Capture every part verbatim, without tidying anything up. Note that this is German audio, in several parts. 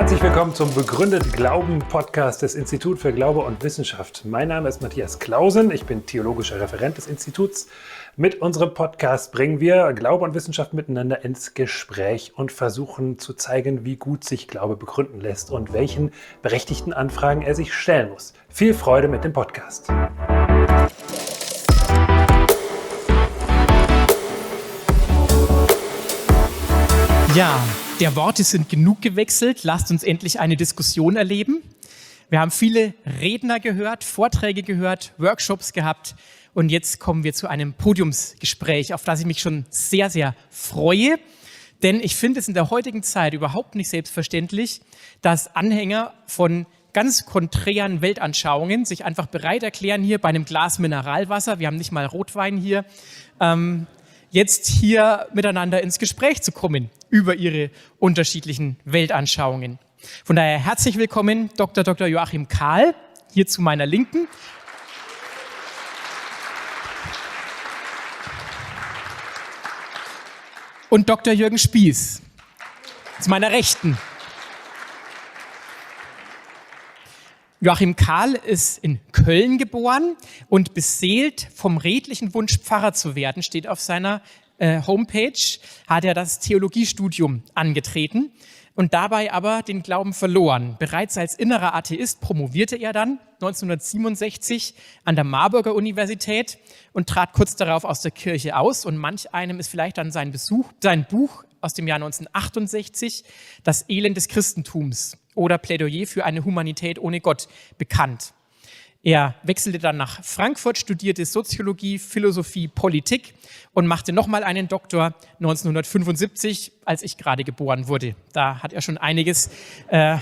Herzlich willkommen zum Begründet Glauben Podcast des Instituts für Glaube und Wissenschaft. Mein Name ist Matthias Clausen, ich bin theologischer Referent des Instituts. Mit unserem Podcast bringen wir Glaube und Wissenschaft miteinander ins Gespräch und versuchen zu zeigen, wie gut sich Glaube begründen lässt und welchen berechtigten Anfragen er sich stellen muss. Viel Freude mit dem Podcast. Ja, der Worte sind genug gewechselt. Lasst uns endlich eine Diskussion erleben. Wir haben viele Redner gehört, Vorträge gehört, Workshops gehabt und jetzt kommen wir zu einem Podiumsgespräch, auf das ich mich schon sehr, sehr freue. Denn ich finde es in der heutigen Zeit überhaupt nicht selbstverständlich, dass Anhänger von ganz konträren Weltanschauungen sich einfach bereit erklären, hier bei einem Glas Mineralwasser, wir haben nicht mal Rotwein hier, ähm, jetzt hier miteinander ins Gespräch zu kommen über ihre unterschiedlichen Weltanschauungen. Von daher herzlich willkommen, Doktor Doktor Joachim Kahl, hier zu meiner Linken. Und Doktor Jürgen Spieß, zu meiner Rechten. Joachim Kahl ist in Köln geboren und beseelt vom redlichen Wunsch, Pfarrer zu werden, steht auf seiner äh, Homepage, hat er das Theologiestudium angetreten und dabei aber den Glauben verloren. Bereits als innerer Atheist promovierte er dann neunzehnhundertsiebenundsechzig an der Marburger Universität und trat kurz darauf aus der Kirche aus. Und manch einem ist vielleicht dann sein, Besuch, sein Buch aus dem Jahr neunzehnhundertachtundsechzig, Das Elend des Christentums oder Plädoyer für eine Humanität ohne Gott, bekannt. Er wechselte dann nach Frankfurt, studierte Soziologie, Philosophie, Politik und machte nochmal einen Doktor neunzehnhundertfünfundsiebzig, als ich gerade geboren wurde. Da hat er schon einiges äh,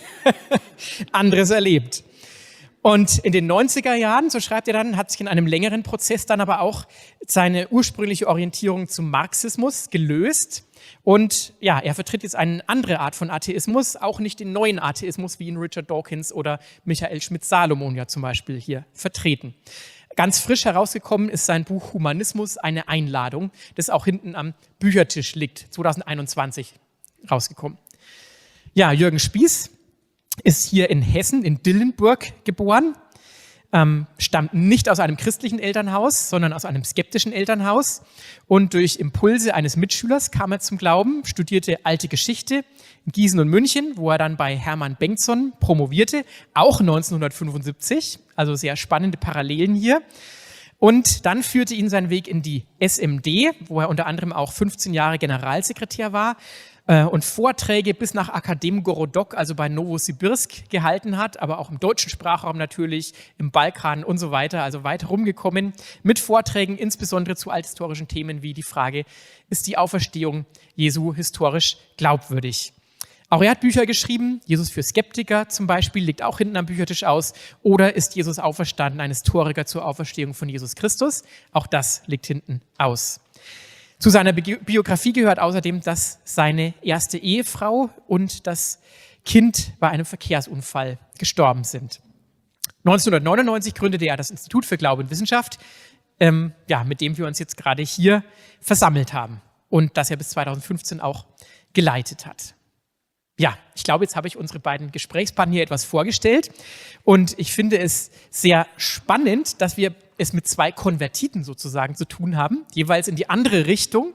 anderes erlebt. Und in den neunziger Jahren, so schreibt er dann, hat sich in einem längeren Prozess dann aber auch seine ursprüngliche Orientierung zum Marxismus gelöst. Und ja, er vertritt jetzt eine andere Art von Atheismus, auch nicht den neuen Atheismus, wie ihn Richard Dawkins oder Michael Schmidt-Salomon ja zum Beispiel hier vertreten. Ganz frisch herausgekommen ist sein Buch Humanismus, eine Einladung, das auch hinten am Büchertisch liegt, zweitausendeinundzwanzig rausgekommen. Ja, Jürgen Spieß ist hier in Hessen, in Dillenburg geboren, ähm, stammt nicht aus einem christlichen Elternhaus, sondern aus einem skeptischen Elternhaus. Und durch Impulse eines Mitschülers kam er zum Glauben, studierte alte Geschichte in Gießen und München, wo er dann bei Hermann Bengtson promovierte, auch neunzehnhundertfünfundsiebzig, also sehr spannende Parallelen hier. Und dann führte ihn sein Weg in die S M D, wo er unter anderem auch fünfzehn Jahre Generalsekretär war, und Vorträge bis nach Akademgorodok, also bei Novosibirsk, gehalten hat, aber auch im deutschen Sprachraum natürlich, im Balkan und so weiter, also weit rumgekommen mit Vorträgen, insbesondere zu althistorischen Themen wie die Frage, ist die Auferstehung Jesu historisch glaubwürdig? Auch er hat Bücher geschrieben, Jesus für Skeptiker zum Beispiel, liegt auch hinten am Büchertisch aus, oder ist Jesus auferstanden, ein Historiker zur Auferstehung von Jesus Christus? Auch das liegt hinten aus. Zu seiner Biografie gehört außerdem, dass seine erste Ehefrau und das Kind bei einem Verkehrsunfall gestorben sind. neunzehnhundertneunundneunzig gründete er das Institut für Glaube und Wissenschaft, ähm, ja, mit dem wir uns jetzt gerade hier versammelt haben und das er bis zweitausendfünfzehn auch geleitet hat. Ja, ich glaube, jetzt habe ich unsere beiden Gesprächspartner hier etwas vorgestellt und ich finde es sehr spannend, dass wir es mit zwei Konvertiten sozusagen zu tun haben, jeweils in die andere Richtung.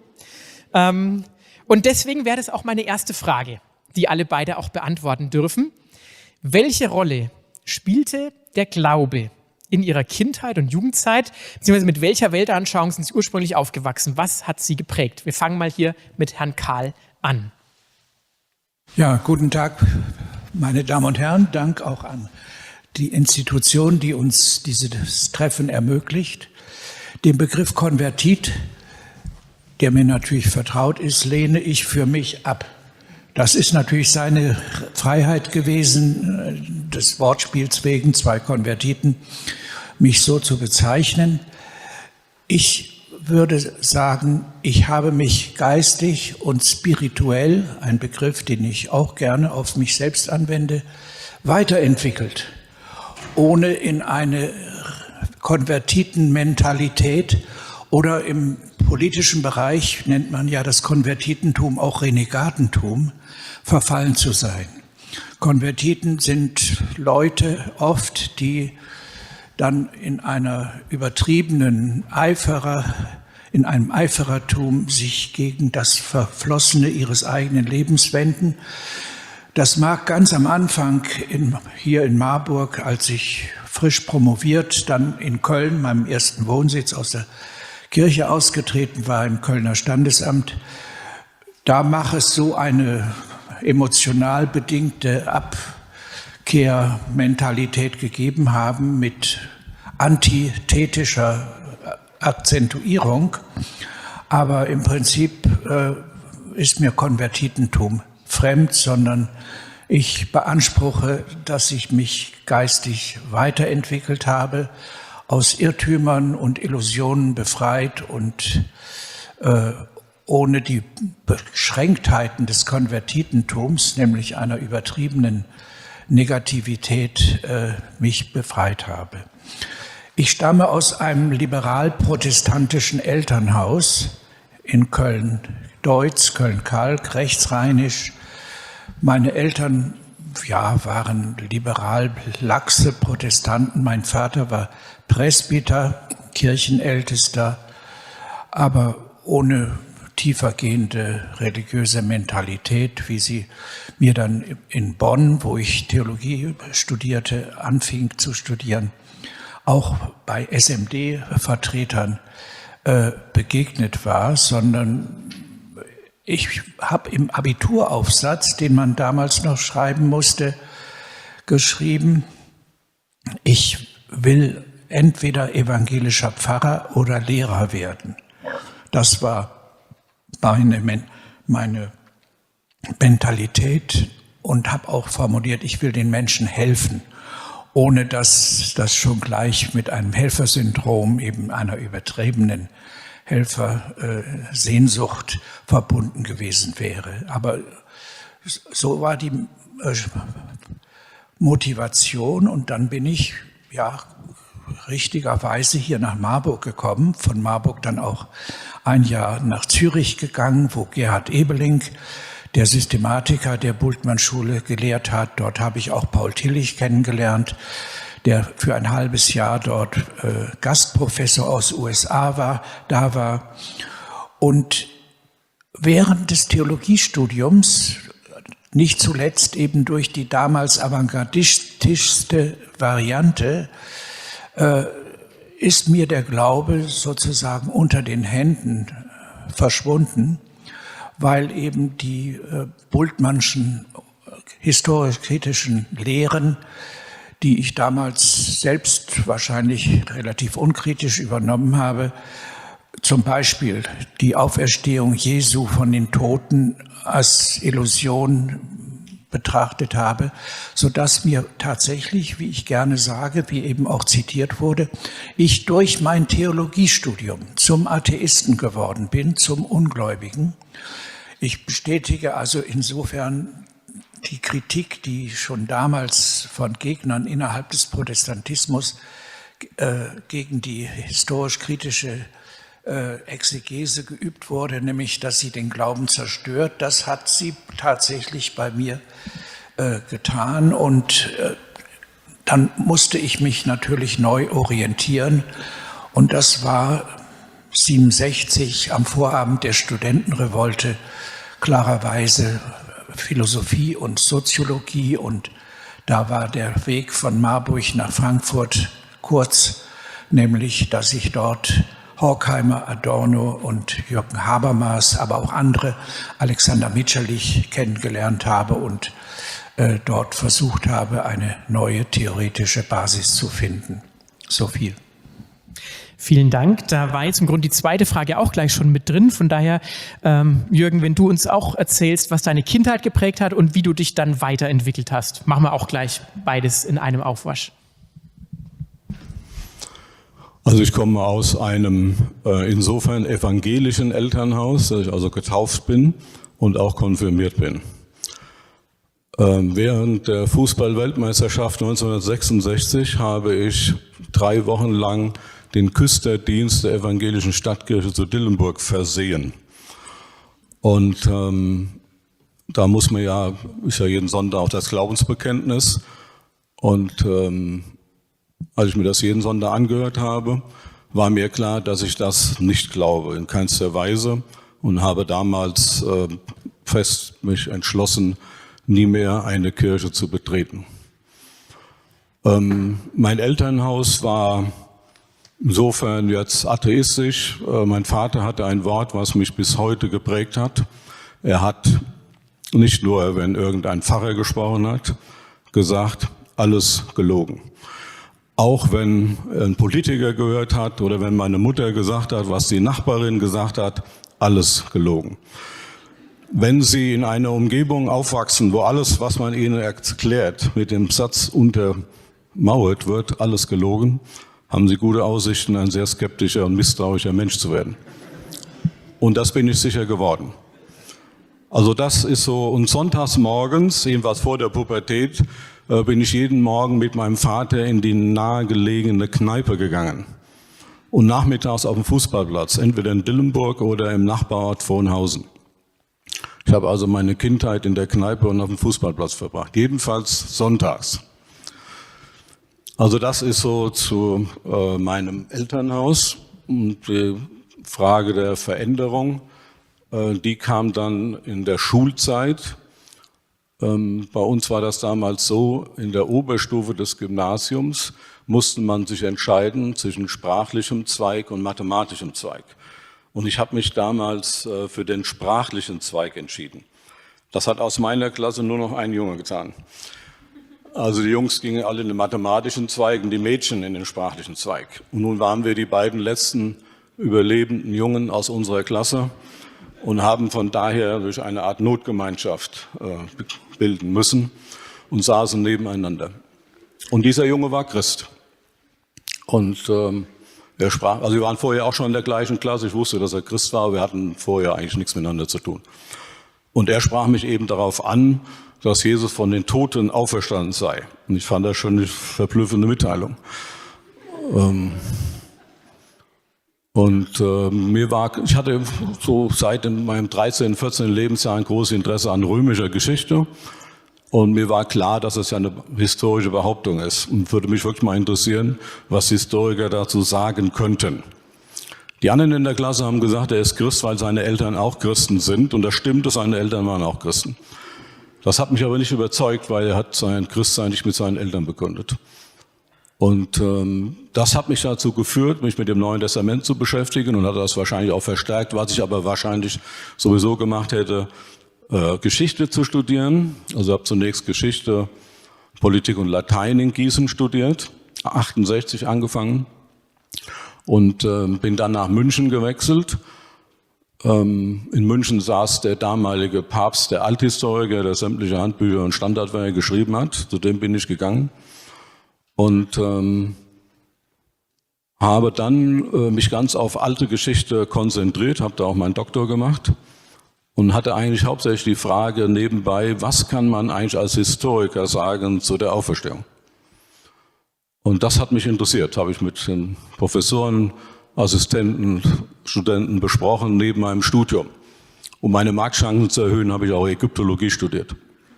Und deswegen wäre das auch meine erste Frage, die alle beide auch beantworten dürfen. Welche Rolle spielte der Glaube in ihrer Kindheit und Jugendzeit, beziehungsweise mit welcher Weltanschauung sind sie ursprünglich aufgewachsen? Was hat sie geprägt? Wir fangen mal hier mit Herrn Kahl an. Ja, guten Tag, meine Damen und Herren. Dank auch an die Institution, die uns dieses Treffen ermöglicht. Den Begriff Konvertit, der mir natürlich vertraut ist, lehne ich für mich ab. Das ist natürlich seine Freiheit gewesen, des Wortspiels wegen, zwei Konvertiten, mich so zu bezeichnen. Ich würde sagen, ich habe mich geistig und spirituell, ein Begriff, den ich auch gerne auf mich selbst anwende, weiterentwickelt, ohne in eine Konvertitenmentalität oder im politischen Bereich nennt man ja das Konvertitentum auch Renegatentum verfallen zu sein. Konvertiten sind Leute oft, die dann in einer übertriebenen Eiferer, in einem Eiferertum sich gegen das Verflossene ihres eigenen Lebens wenden. Das mag ganz am Anfang in, hier in Marburg, als ich frisch promoviert, dann in Köln, meinem ersten Wohnsitz, aus der Kirche ausgetreten war, im Kölner Standesamt, da mag es so eine emotional bedingte Abkehrmentalität gegeben haben mit antithetischer Akzentuierung. Aber im Prinzip äh, ist mir Konvertitentum fremd, sondern ich beanspruche, dass ich mich geistig weiterentwickelt habe, aus Irrtümern und Illusionen befreit und äh, ohne die Beschränktheiten des Konvertitentums, nämlich einer übertriebenen Negativität, äh, mich befreit habe. Ich stamme aus einem liberal-protestantischen Elternhaus in Köln-Deutz, Köln-Kalk, rechtsrheinisch. Meine Eltern ja, waren liberal-laxe Protestanten. Mein Vater war Presbyter, Kirchenältester, aber ohne tiefergehende religiöse Mentalität, wie sie mir dann in Bonn, wo ich Theologie studierte, anfing zu studieren, auch bei S M D-Vertretern äh, begegnet war, sondern ich habe im Abituraufsatz, den man damals noch schreiben musste, geschrieben, ich will entweder evangelischer Pfarrer oder Lehrer werden. Das war meine, meine Mentalität und habe auch formuliert, ich will den Menschen helfen, ohne dass das schon gleich mit einem Helfersyndrom, eben einer übertriebenen Helfersehnsucht verbunden gewesen wäre. Aber so war die Motivation und dann bin ich ja richtigerweise hier nach Marburg gekommen, von Marburg dann auch ein Jahr nach Zürich gegangen, wo Gerhard Ebeling, der Systematiker der Bultmann-Schule, gelehrt hat. Dort habe ich auch Paul Tillich kennengelernt, der für ein halbes Jahr dort äh, Gastprofessor aus U S A war, da war. Und während des Theologiestudiums, nicht zuletzt eben durch die damals avantgardistischste Variante, äh, ist mir der Glaube sozusagen unter den Händen verschwunden, weil eben die äh, Bultmannschen historisch-kritischen Lehren, die ich damals selbst wahrscheinlich relativ unkritisch übernommen habe, zum Beispiel die Auferstehung Jesu von den Toten als Illusion betrachtet habe, sodass mir tatsächlich, wie ich gerne sage, wie eben auch zitiert wurde, ich durch mein Theologiestudium zum Atheisten geworden bin, zum Ungläubigen. Ich bestätige also insofern die Kritik, die schon damals von Gegnern innerhalb des Protestantismus äh, gegen die historisch-kritische äh, Exegese geübt wurde, nämlich, dass sie den Glauben zerstört, das hat sie tatsächlich bei mir äh, getan. Und äh, dann musste ich mich natürlich neu orientieren. Und das war siebenundsechzig am Vorabend der Studentenrevolte klarerweise Philosophie und Soziologie, und da war der Weg von Marburg nach Frankfurt kurz, nämlich dass ich dort Horkheimer, Adorno und Jürgen Habermas, aber auch andere, Alexander Mitscherlich, kennengelernt habe und äh, dort versucht habe, eine neue theoretische Basis zu finden. So viel. Vielen Dank. Da war jetzt im Grunde die zweite Frage auch gleich schon mit drin. Von daher, ähm, Jürgen, wenn du uns auch erzählst, was deine Kindheit geprägt hat und wie du dich dann weiterentwickelt hast, machen wir auch gleich beides in einem Aufwasch. Also ich komme aus einem äh, insofern evangelischen Elternhaus, dass ich also getauft bin und auch konfirmiert bin. Ähm, während der Fußball-Weltmeisterschaft neunzehnhundertsechsundsechzig habe ich drei Wochen lang den Küsterdienst der evangelischen Stadtkirche zu Dillenburg versehen. Und ähm, da muss man ja, ist ja jeden Sonntag auch das Glaubensbekenntnis. Und ähm, als ich mir das jeden Sonntag angehört habe, war mir klar, dass ich das nicht glaube, in keinster Weise. Und habe damals äh, fest mich entschlossen, nie mehr eine Kirche zu betreten. Ähm, mein Elternhaus war insofern jetzt atheistisch. Äh, mein Vater hatte ein Wort, was mich bis heute geprägt hat. Er hat nicht nur, wenn irgendein Pfarrer gesprochen hat, gesagt, alles gelogen. Auch wenn ein Politiker gehört hat oder wenn meine Mutter gesagt hat, was die Nachbarin gesagt hat, alles gelogen. Wenn Sie in einer Umgebung aufwachsen, wo alles, was man Ihnen erklärt, mit dem Satz untermauert wird, alles gelogen, haben Sie gute Aussichten, ein sehr skeptischer und misstrauischer Mensch zu werden. Und das bin ich sicher geworden. Also das ist so, und sonntags morgens, jedenfalls vor der Pubertät, bin ich jeden Morgen mit meinem Vater in die nahegelegene Kneipe gegangen. Und nachmittags auf dem Fußballplatz, entweder in Dillenburg oder im Nachbarort Vonhausen. Ich habe also meine Kindheit in der Kneipe und auf dem Fußballplatz verbracht, jedenfalls sonntags. Also das ist so zu äh, meinem Elternhaus. Und die Frage der Veränderung, äh, die kam dann in der Schulzeit. Ähm, bei uns war das damals so, in der Oberstufe des Gymnasiums musste man sich entscheiden zwischen sprachlichem Zweig und mathematischem Zweig. Und ich habe mich damals äh, für den sprachlichen Zweig entschieden. Das hat aus meiner Klasse nur noch ein Junge getan. Also die Jungs gingen alle in den mathematischen Zweig und die Mädchen in den sprachlichen Zweig. Und nun waren wir die beiden letzten überlebenden Jungen aus unserer Klasse und haben von daher durch eine Art Notgemeinschaft äh, bilden müssen und saßen nebeneinander. Und dieser Junge war Christ. Und ähm, er sprach, also wir waren vorher auch schon in der gleichen Klasse, ich wusste, dass er Christ war, aber wir hatten vorher eigentlich nichts miteinander zu tun. Und er sprach mich eben darauf an, dass Jesus von den Toten auferstanden sei. Und ich fand das schon eine verblüffende Mitteilung. Ähm, und äh, mir war, ich hatte so seit meinem dreizehnten, vierzehnten Lebensjahr ein großes Interesse an römischer Geschichte. Und mir war klar, dass es ja eine historische Behauptung ist. Und würde mich wirklich mal interessieren, was Historiker dazu sagen könnten. Die anderen in der Klasse haben gesagt, er ist Christ, weil seine Eltern auch Christen sind. Und das stimmt, seine Eltern waren auch Christen. Das hat mich aber nicht überzeugt, weil er hat sein Christsein nicht mit seinen Eltern begründet. Und ähm, das hat mich dazu geführt, mich mit dem Neuen Testament zu beschäftigen und hat das wahrscheinlich auch verstärkt, was ich aber wahrscheinlich sowieso gemacht hätte, äh, Geschichte zu studieren. Also habe zunächst Geschichte, Politik und Latein in Gießen studiert, achtundsechzig angefangen und äh, bin dann nach München gewechselt. In München saß der damalige Papst, der Althistoriker, der sämtliche Handbücher und Standardwerke geschrieben hat. Zu dem bin ich gegangen und ähm, habe dann äh, mich ganz auf alte Geschichte konzentriert, habe da auch meinen Doktor gemacht und hatte eigentlich hauptsächlich die Frage nebenbei, was kann man eigentlich als Historiker sagen zu der Auferstehung? Und das hat mich interessiert, habe ich mit den Professoren, Assistenten, Studenten besprochen neben meinem Studium. Um meine Marktchancen zu erhöhen, habe ich auch Ägyptologie studiert.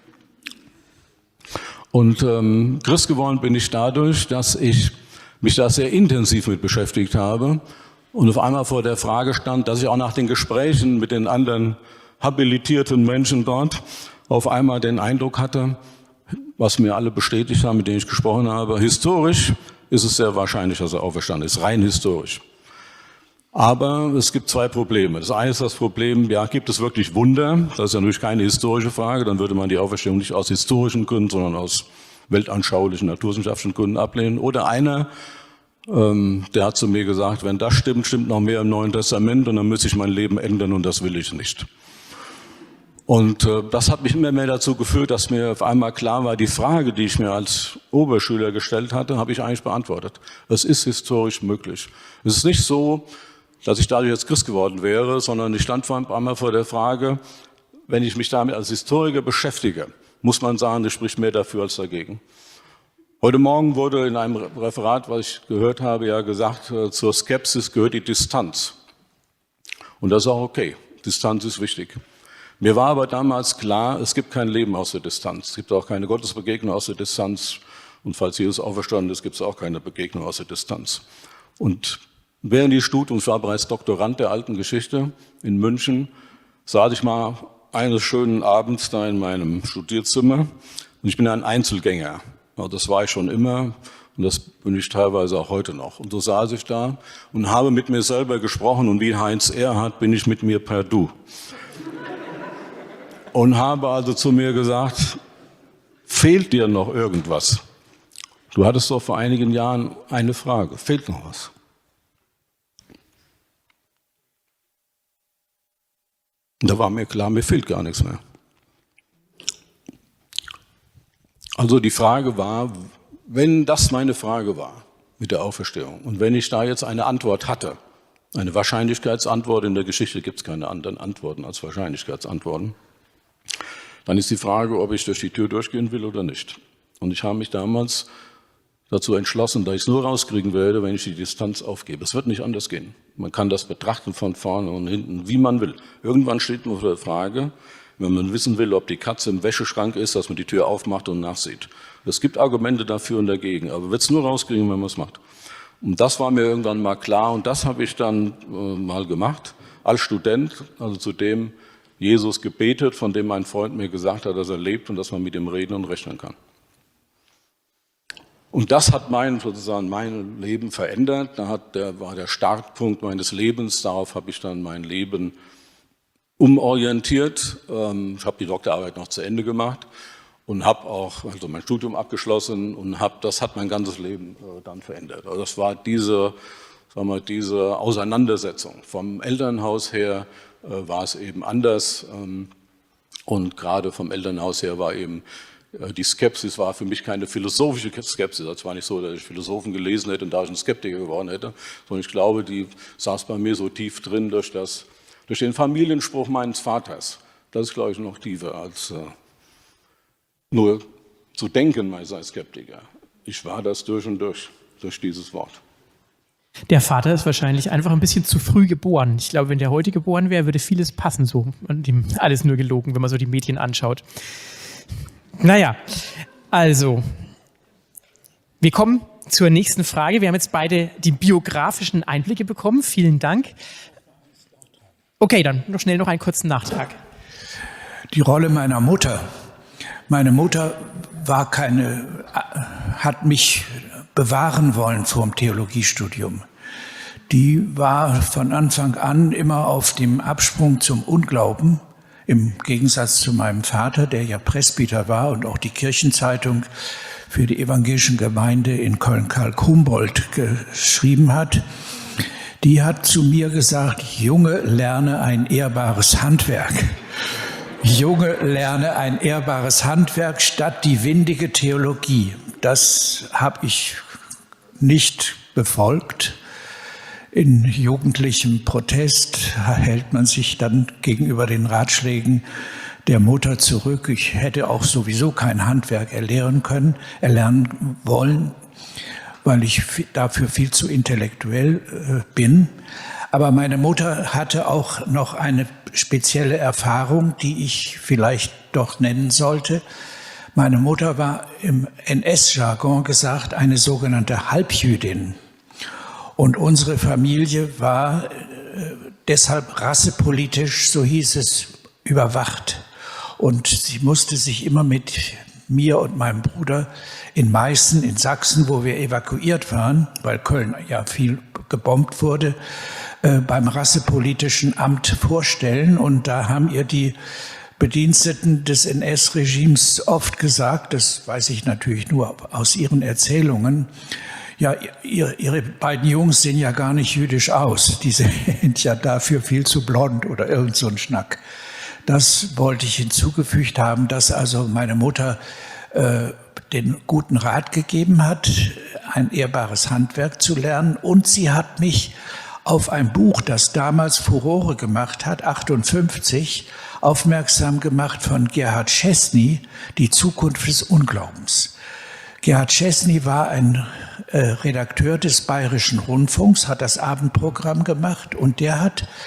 Und ähm, Christ geworden bin ich dadurch, dass ich mich da sehr intensiv mit beschäftigt habe und auf einmal vor der Frage stand, dass ich auch nach den Gesprächen mit den anderen habilitierten Menschen dort auf einmal den Eindruck hatte, was mir alle bestätigt haben, mit denen ich gesprochen habe, historisch ist es sehr wahrscheinlich, dass er auferstanden ist, rein historisch. Aber es gibt zwei Probleme. Das eine ist das Problem, ja, gibt es wirklich Wunder? Das ist ja natürlich keine historische Frage. Dann würde man die Auferstehung nicht aus historischen Gründen, sondern aus weltanschaulichen, naturwissenschaftlichen Gründen ablehnen. Oder einer, ähm, der hat zu mir gesagt, wenn das stimmt, stimmt noch mehr im Neuen Testament und dann müsste ich mein Leben ändern und das will ich nicht. Und äh, das hat mich immer mehr dazu geführt, dass mir auf einmal klar war, die Frage, die ich mir als Oberschüler gestellt hatte, habe ich eigentlich beantwortet. Es ist historisch möglich. Es ist nicht so, dass ich dadurch jetzt Christ geworden wäre, sondern ich stand vor einmal vor der Frage, wenn ich mich damit als Historiker beschäftige, muss man sagen, das spricht mehr dafür als dagegen. Heute Morgen wurde in einem Referat, was ich gehört habe, ja gesagt, zur Skepsis gehört die Distanz. Und das ist auch okay. Distanz ist wichtig. Mir war aber damals klar, es gibt kein Leben aus der Distanz. Es gibt auch keine Gottesbegegnung aus der Distanz. Und falls Jesus auferstanden ist, gibt es auch keine Begegnung aus der Distanz. Und während des Studiums, ich war bereits Doktorand der alten Geschichte in München, saß ich mal eines schönen Abends da in meinem Studierzimmer und ich bin ein Einzelgänger. Ja, das war ich schon immer und das bin ich teilweise auch heute noch. Und so saß ich da und habe mit mir selber gesprochen und wie Heinz Erhardt bin ich mit mir per Du. Und habe also zu mir gesagt, fehlt dir noch irgendwas? Du hattest doch vor einigen Jahren eine Frage, fehlt noch was? Und da war mir klar, mir fehlt gar nichts mehr. Also die Frage war, wenn das meine Frage war mit der Auferstehung und wenn ich da jetzt eine Antwort hatte, eine Wahrscheinlichkeitsantwort, in der Geschichte gibt es keine anderen Antworten als Wahrscheinlichkeitsantworten, dann ist die Frage, ob ich durch die Tür durchgehen will oder nicht. Und ich habe mich damals dazu entschlossen, dass ich es nur rauskriegen werde, wenn ich die Distanz aufgebe. Es wird nicht anders gehen. Man kann das betrachten von vorne und hinten, wie man will. Irgendwann steht nur vor der Frage, wenn man wissen will, ob die Katze im Wäscheschrank ist, dass man die Tür aufmacht und nachsieht. Es gibt Argumente dafür und dagegen, aber wird es nur rauskriegen, wenn man es macht. Und das war mir irgendwann mal klar und das habe ich dann äh, mal gemacht, als Student, also zu dem Jesus gebetet, von dem mein Freund mir gesagt hat, dass er lebt und dass man mit ihm reden und rechnen kann. Und das hat mein, sozusagen mein Leben verändert. Da hat der, war der Startpunkt meines Lebens. Darauf habe ich dann mein Leben umorientiert. Ich habe die Doktorarbeit noch zu Ende gemacht und habe auch also mein Studium abgeschlossen und habe, das hat mein ganzes Leben dann verändert. Also das war diese, sagen wir, diese Auseinandersetzung. Vom Elternhaus her war es eben anders und gerade vom Elternhaus her war eben die Skepsis war für mich keine philosophische Skepsis. Es war nicht so, dass ich Philosophen gelesen hätte und da ich ein Skeptiker geworden hätte, sondern ich glaube, die saß bei mir so tief drin durch, das, durch den Familienspruch meines Vaters. Das ist, glaube ich, noch tiefer als äh, nur zu denken, man sei Skeptiker. Ich war das durch und durch, durch dieses Wort. Der Vater ist wahrscheinlich einfach ein bisschen zu früh geboren. Ich glaube, wenn der heute geboren wäre, würde vieles passen so. Und ihm alles nur gelogen, wenn man so die Medien anschaut. Naja, also, wir kommen zur nächsten Frage. Wir haben jetzt beide die biografischen Einblicke bekommen. Vielen Dank. Okay, dann noch schnell noch einen kurzen Nachtrag. Die Rolle meiner Mutter. Meine Mutter war keine, hat mich bewahren wollen vor dem Theologiestudium. Die war von Anfang an immer auf dem Absprung zum Unglauben. Im Gegensatz zu meinem Vater, der ja Presbyter war und auch die Kirchenzeitung für die evangelische Gemeinde in Köln-Kalk-Humboldt geschrieben hat, die hat zu mir gesagt, Junge, lerne ein ehrbares Handwerk. Junge, lerne ein ehrbares Handwerk statt die windige Theologie. Das habe ich nicht befolgt. In jugendlichem Protest hält man sich dann gegenüber den Ratschlägen der Mutter zurück. Ich hätte auch sowieso kein Handwerk erlernen können, erlernen wollen, weil ich dafür viel zu intellektuell bin. Aber meine Mutter hatte auch noch eine spezielle Erfahrung, die ich vielleicht doch nennen sollte. Meine Mutter war im N S-Jargon gesagt eine sogenannte Halbjüdin. Und unsere Familie war äh, deshalb rassepolitisch, so hieß es, überwacht. Und sie musste sich immer mit mir und meinem Bruder in Meißen, in Sachsen, wo wir evakuiert waren, weil Köln ja viel gebombt wurde, äh, beim rassepolitischen Amt vorstellen. Und da haben ihr die Bediensteten des N S-Regimes oft gesagt, das weiß ich natürlich nur aus ihren Erzählungen, ja, ihre, ihre beiden Jungs sehen ja gar nicht jüdisch aus. Die sind ja dafür viel zu blond oder irgend so ein Schnack. Das wollte ich hinzugefügt haben, dass also meine Mutter äh, den guten Rat gegeben hat, ein ehrbares Handwerk zu lernen. Und sie hat mich auf ein Buch, das damals Furore gemacht hat, achtundfünfzig, aufmerksam gemacht von Gerhard Chesney, Die Zukunft des Unglaubens. Gerhard Chesney war ein äh, Redakteur des Bayerischen Rundfunks, hat das Abendprogramm gemacht und der hat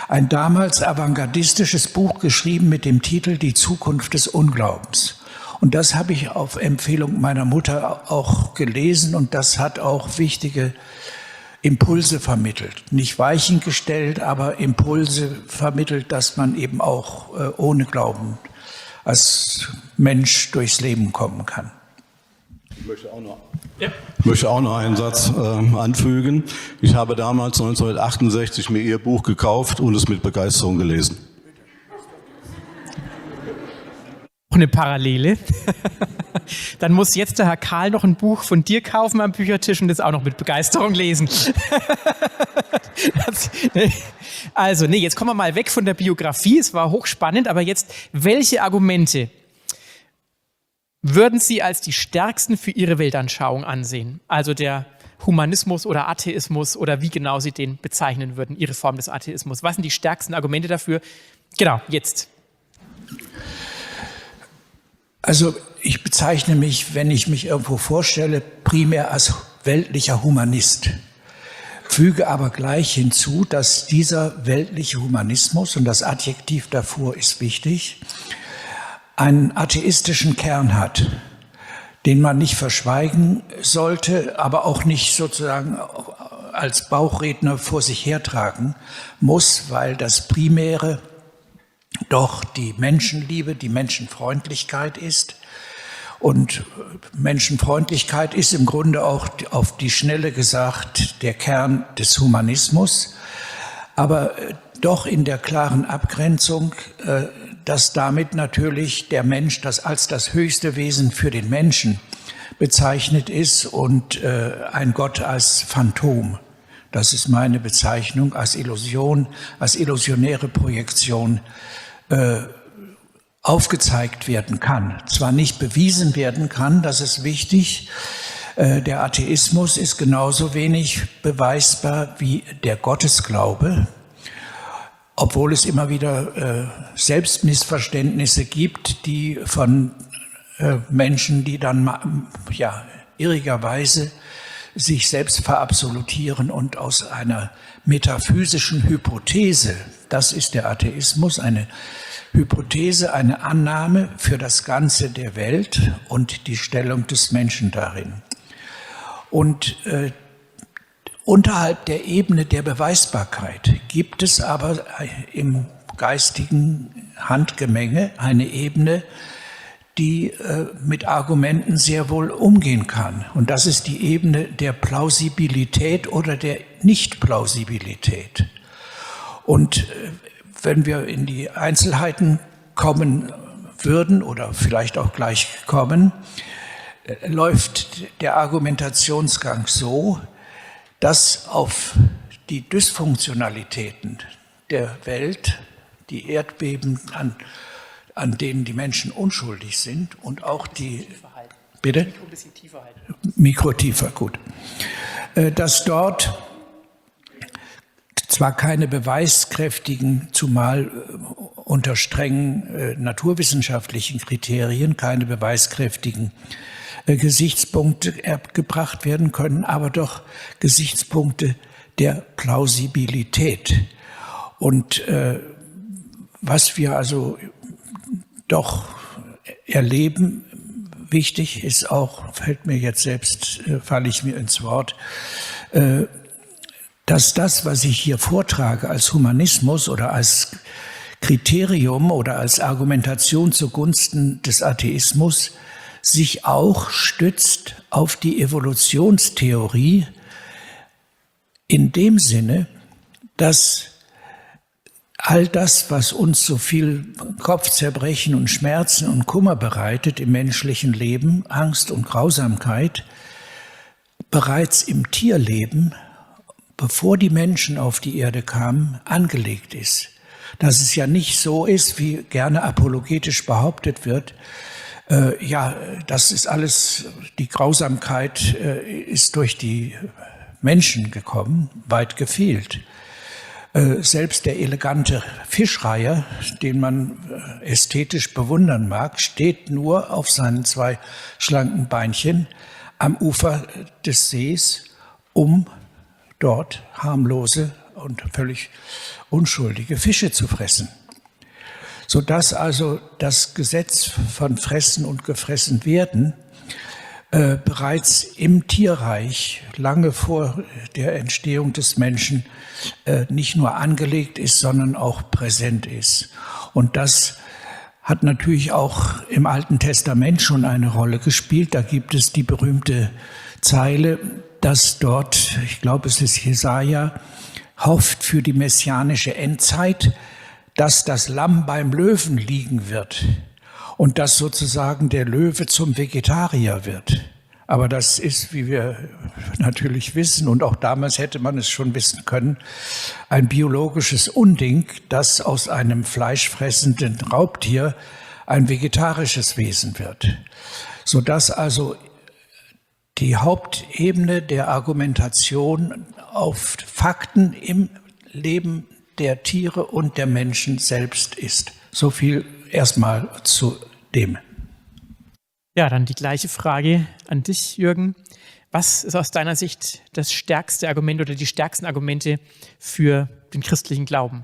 ein damals avantgardistisches Buch geschrieben mit dem Titel Die Zukunft des Unglaubens. Und das habe ich auf Empfehlung meiner Mutter auch gelesen und das hat auch wichtige Impulse vermittelt. Nicht Weichen gestellt, aber Impulse vermittelt, dass man eben auch äh, ohne Glauben als Mensch durchs Leben kommen kann. Ich möchte auch noch, ja. ich möchte auch noch einen Satz äh, anfügen. Ich habe damals neunzehnhundertachtundsechzig mir Ihr Buch gekauft und es mit Begeisterung gelesen. Eine Parallele. Dann muss jetzt der Herr Karl noch ein Buch von dir kaufen am Büchertisch und das auch noch mit Begeisterung lesen. Das, nee. Also, nee, jetzt kommen wir mal weg von der Biografie. Es war hochspannend, aber jetzt, welche Argumente würden Sie als die stärksten für Ihre Weltanschauung ansehen? Also der Humanismus oder Atheismus oder wie genau Sie den bezeichnen würden, Ihre Form des Atheismus. Was sind die stärksten Argumente dafür? Genau, jetzt. Also ich bezeichne mich, wenn ich mich irgendwo vorstelle, primär als weltlicher Humanist. Füge aber gleich hinzu, dass dieser weltliche Humanismus, und das Adjektiv davor ist wichtig, einen atheistischen Kern hat, den man nicht verschweigen sollte, aber auch nicht sozusagen als Bauchredner vor sich hertragen muss, weil das Primäre doch die Menschenliebe, die Menschenfreundlichkeit ist. Und Menschenfreundlichkeit ist im Grunde auch auf die Schnelle gesagt der Kern des Humanismus, aber doch in der klaren Abgrenzung, dass damit natürlich der Mensch das als das höchste Wesen für den Menschen bezeichnet ist und ein Gott als Phantom. Das ist meine Bezeichnung, als Illusion, als illusionäre Projektion äh, aufgezeigt werden kann. Zwar nicht bewiesen werden kann, das ist wichtig. Äh, der Atheismus ist genauso wenig beweisbar wie der Gottesglaube, obwohl es immer wieder äh, Selbstmissverständnisse gibt, die von äh, Menschen, die dann ja irrigerweise sich selbst verabsolutieren und aus einer metaphysischen Hypothese, das ist der Atheismus, eine Hypothese, eine Annahme für das Ganze der Welt und die Stellung des Menschen darin. Und äh, unterhalb der Ebene der Beweisbarkeit gibt es aber im geistigen Handgemenge eine Ebene, die äh, mit Argumenten sehr wohl umgehen kann. Und das ist die Ebene der Plausibilität oder der Nichtplausibilität. Und äh, wenn wir in die Einzelheiten kommen würden oder vielleicht auch gleich kommen, äh, läuft der Argumentationsgang so, dass auf die Dysfunktionalitäten der Welt, die Erdbeben an an denen die Menschen unschuldig sind und auch die... Bitte? Mikro ein bisschen tiefer halten. Mikro tiefer, gut. Dass dort zwar keine beweiskräftigen, zumal unter strengen naturwissenschaftlichen Kriterien, keine beweiskräftigen Gesichtspunkte gebracht werden können, aber doch Gesichtspunkte der Plausibilität. Und äh, was wir also doch erleben, wichtig ist auch, fällt mir jetzt selbst, äh, falle ich mir ins Wort, äh, dass das, was ich hier vortrage als Humanismus oder als Kriterium oder als Argumentation zugunsten des Atheismus, sich auch stützt auf die Evolutionstheorie in dem Sinne, dass all das, was uns so viel Kopfzerbrechen und Schmerzen und Kummer bereitet im menschlichen Leben, Angst und Grausamkeit, bereits im Tierleben, bevor die Menschen auf die Erde kamen, angelegt ist. Dass es ja nicht so ist, wie gerne apologetisch behauptet wird, äh, ja, das ist alles, die Grausamkeit äh, ist durch die Menschen gekommen, weit gefehlt. Selbst der elegante Fischreiher, den man ästhetisch bewundern mag, steht nur auf seinen zwei schlanken Beinchen am Ufer des Sees, um dort harmlose und völlig unschuldige Fische zu fressen. Sodass also das Gesetz von Fressen und gefressen werden äh, bereits im Tierreich lange vor der Entstehung des Menschen äh, nicht nur angelegt ist, sondern auch präsent ist. Und das hat natürlich auch im Alten Testament schon eine Rolle gespielt. Da gibt es die berühmte Zeile, dass dort, ich glaube es ist Jesaja, hofft für die messianische Endzeit, dass das Lamm beim Löwen liegen wird und dass sozusagen der Löwe zum Vegetarier wird. Aber das ist, wie wir natürlich wissen, und auch damals hätte man es schon wissen können, ein biologisches Unding, dass aus einem fleischfressenden Raubtier ein vegetarisches Wesen wird. Sodass also die Hauptebene der Argumentation auf Fakten im Leben der Tiere und der Menschen selbst ist. So viel erstmal zu dem. Ja, dann die gleiche Frage an dich, Jürgen. Was ist aus deiner Sicht das stärkste Argument oder die stärksten Argumente für den christlichen Glauben?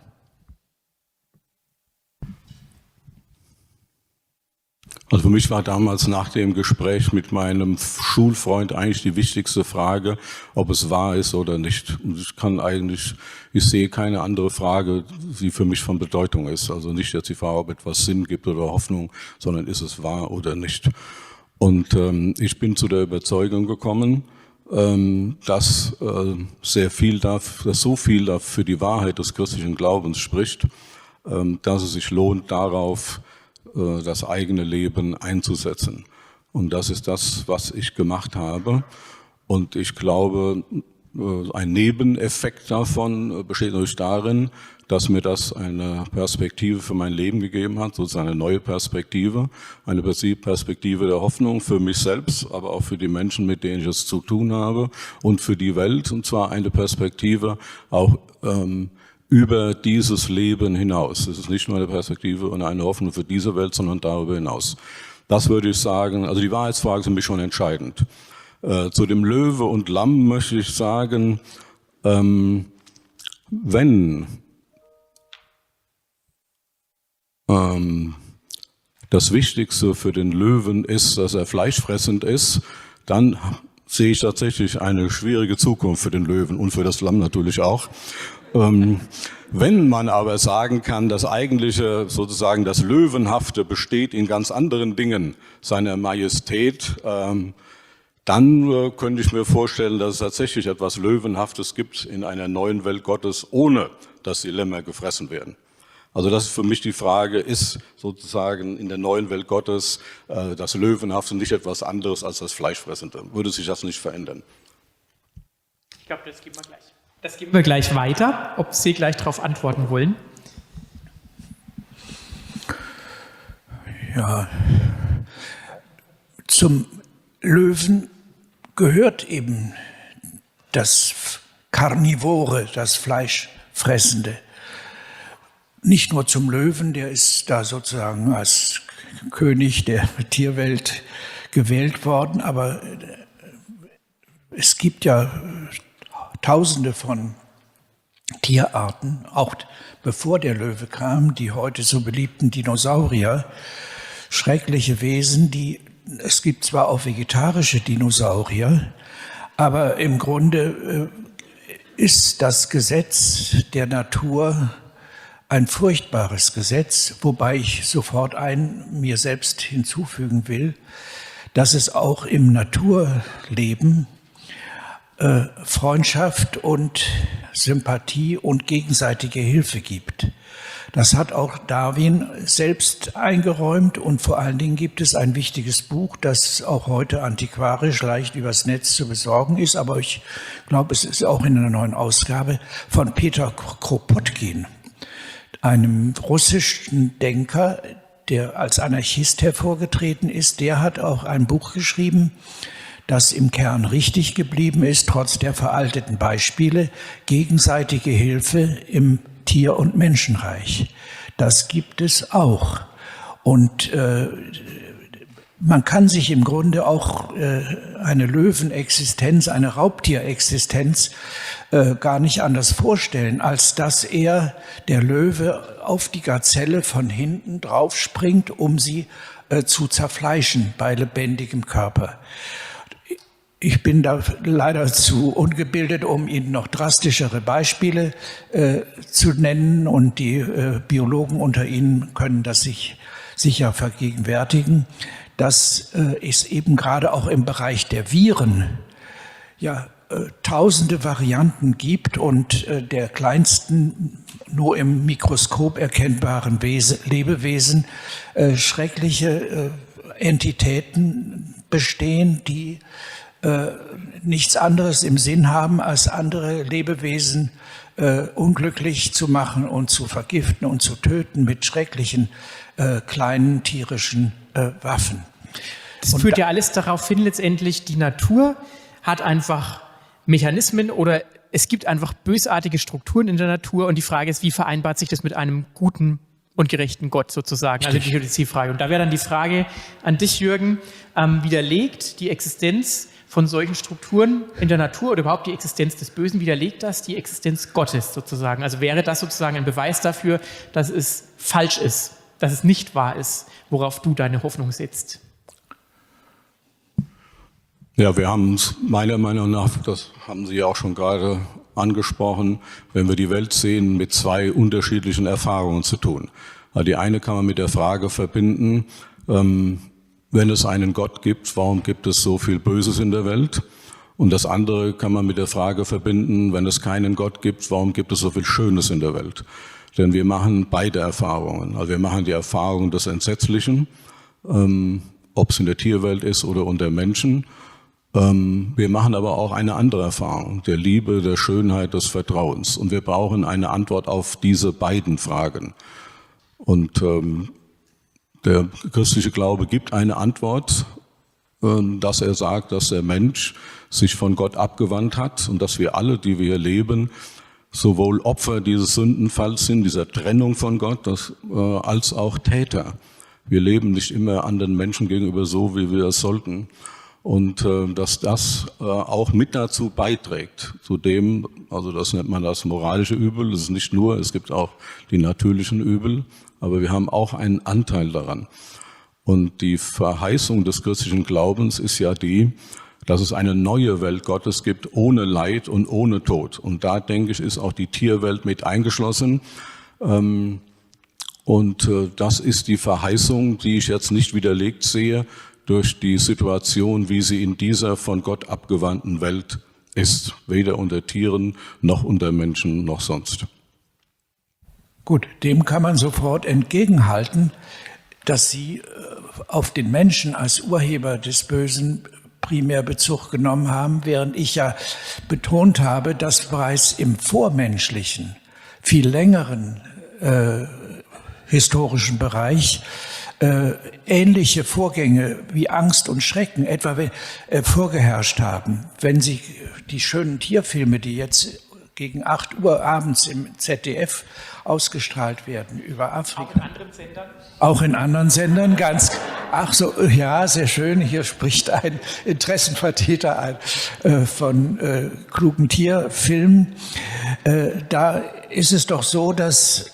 Also für mich war damals nach dem Gespräch mit meinem Schulfreund eigentlich die wichtigste Frage, ob es wahr ist oder nicht. Und ich kann eigentlich, ich sehe keine andere Frage, die für mich von Bedeutung ist. Also nicht jetzt die Frage, ob etwas Sinn gibt oder Hoffnung, sondern ist es wahr oder nicht. Und ähm, ich bin zu der Überzeugung gekommen, ähm, dass äh, sehr viel da, dass so viel da für die Wahrheit des christlichen Glaubens spricht, ähm, dass es sich lohnt, darauf das eigene Leben einzusetzen. Und das ist das, was ich gemacht habe. Und ich glaube, ein Nebeneffekt davon besteht natürlich darin, dass mir das eine Perspektive für mein Leben gegeben hat, sozusagen eine neue Perspektive, eine Perspektive der Hoffnung für mich selbst, aber auch für die Menschen, mit denen ich es zu tun habe und für die Welt. Und zwar eine Perspektive auch ähm, über dieses Leben hinaus. Es ist nicht nur eine Perspektive und eine Hoffnung für diese Welt, sondern darüber hinaus. Das würde ich sagen, also die Wahrheitsfragen sind für mich schon entscheidend. Äh, zu dem Löwe und Lamm möchte ich sagen, ähm, wenn ähm, das Wichtigste für den Löwen ist, dass er fleischfressend ist, dann sehe ich tatsächlich eine schwierige Zukunft für den Löwen und für das Lamm natürlich auch. Ähm, wenn man aber sagen kann, das eigentliche, sozusagen das Löwenhafte besteht in ganz anderen Dingen, seiner Majestät, ähm, dann äh, könnte ich mir vorstellen, dass es tatsächlich etwas Löwenhaftes gibt in einer neuen Welt Gottes, ohne dass die Lämmer gefressen werden. Also das ist für mich die Frage, ist sozusagen in der neuen Welt Gottes äh, das Löwenhafte nicht etwas anderes als das Fleischfressende? Würde sich das nicht verändern? Ich glaube, das geben wir gleich. Das geben wir gleich weiter, ob Sie gleich darauf antworten wollen. Ja, zum Löwen gehört eben das Karnivore, das Fleischfressende. Nicht nur zum Löwen, der ist da sozusagen als König der Tierwelt gewählt worden, aber es gibt ja Tausende von Tierarten, auch bevor der Löwe kam, die heute so beliebten Dinosaurier, schreckliche Wesen, die, es gibt zwar auch vegetarische Dinosaurier, aber im Grunde ist das Gesetz der Natur ein furchtbares Gesetz, wobei ich sofort ein mir selbst hinzufügen will, dass es auch im Naturleben Äh, Freundschaft und Sympathie und gegenseitige Hilfe gibt. Das hat auch Darwin selbst eingeräumt und vor allen Dingen gibt es ein wichtiges Buch, das auch heute antiquarisch leicht übers Netz zu besorgen ist, aber ich glaube, es ist auch in einer neuen Ausgabe von Peter Kropotkin, einem russischen Denker, der als Anarchist hervorgetreten ist. Der hat auch ein Buch geschrieben, das im Kern richtig geblieben ist, trotz der veralteten Beispiele, gegenseitige Hilfe im Tier- und Menschenreich. Das gibt es auch. Und äh, man kann sich im Grunde auch äh, eine Löwenexistenz, eine Raubtierexistenz äh, gar nicht anders vorstellen, als dass er, der Löwe, auf die Gazelle von hinten drauf springt, um sie äh, zu zerfleischen bei lebendigem Körper. Ich bin da leider zu ungebildet, um Ihnen noch drastischere Beispiele äh, zu nennen, und die äh, Biologen unter Ihnen können das sich sicher vergegenwärtigen, dass äh, es eben gerade auch im Bereich der Viren ja äh, tausende Varianten gibt und äh, der kleinsten, nur im Mikroskop erkennbaren Wesen, Lebewesen äh, schreckliche äh, Entitäten bestehen, die äh, nichts anderes im Sinn haben, als andere Lebewesen äh, unglücklich zu machen und zu vergiften und zu töten mit schrecklichen äh, kleinen tierischen äh, Waffen. Das und führt da, ja alles darauf hin, letztendlich, die Natur hat einfach Mechanismen oder es gibt einfach bösartige Strukturen in der Natur, und die Frage ist, wie vereinbart sich das mit einem guten und gerechten Gott sozusagen, also die Theodiziefrage. Und da wäre dann die Frage an dich, Jürgen, ähm, widerlegt die Existenz von solchen Strukturen in der Natur oder überhaupt die Existenz des Bösen, widerlegt das die Existenz Gottes sozusagen? Also wäre das sozusagen ein Beweis dafür, dass es falsch ist, dass es nicht wahr ist, worauf du deine Hoffnung setzt? Ja, wir haben es meiner Meinung nach, das haben Sie ja auch schon gerade angesprochen, wenn wir die Welt sehen, mit zwei unterschiedlichen Erfahrungen zu tun. Also die eine kann man mit der Frage verbinden, ähm, wenn es einen Gott gibt, warum gibt es so viel Böses in der Welt? Und das andere kann man mit der Frage verbinden, wenn es keinen Gott gibt, warum gibt es so viel Schönes in der Welt? Denn wir machen beide Erfahrungen. Also wir machen die Erfahrung des Entsetzlichen, ähm, ob es in der Tierwelt ist oder unter Menschen. Ähm, wir machen aber auch eine andere Erfahrung, der Liebe, der Schönheit, des Vertrauens. Und wir brauchen eine Antwort auf diese beiden Fragen. Und ähm, der christliche Glaube gibt eine Antwort, dass er sagt, dass der Mensch sich von Gott abgewandt hat und dass wir alle, die wir hier leben, sowohl Opfer dieses Sündenfalls sind, dieser Trennung von Gott, als auch Täter. Wir leben nicht immer anderen Menschen gegenüber so, wie wir es sollten. Und dass das auch mit dazu beiträgt, zu dem, also das nennt man das moralische Übel, es ist nicht nur, es gibt auch die natürlichen Übel, aber wir haben auch einen Anteil daran. Und die Verheißung des christlichen Glaubens ist ja die, dass es eine neue Welt Gottes gibt, ohne Leid und ohne Tod. Und da, denke ich, ist auch die Tierwelt mit eingeschlossen. Und das ist die Verheißung, die ich jetzt nicht widerlegt sehe durch die Situation, wie sie in dieser von Gott abgewandten Welt ist. Weder unter Tieren, noch unter Menschen, noch sonst. Gut, dem kann man sofort entgegenhalten, dass Sie auf den Menschen als Urheber des Bösen primär Bezug genommen haben, während ich ja betont habe, dass bereits im vormenschlichen, viel längeren äh, historischen Bereich äh, ähnliche Vorgänge wie Angst und Schrecken etwa äh, vorgeherrscht haben. Wenn Sie die schönen Tierfilme, die jetzt gegen acht Uhr abends im Z D F ausgestrahlt werden über Afrika. Auch in anderen Sendern? Auch in anderen Sendern, ganz, ach so, ja, sehr schön, hier spricht ein Interessenvertreter ein, äh, von äh, klugen Tierfilmen. Äh, da ist es doch so, dass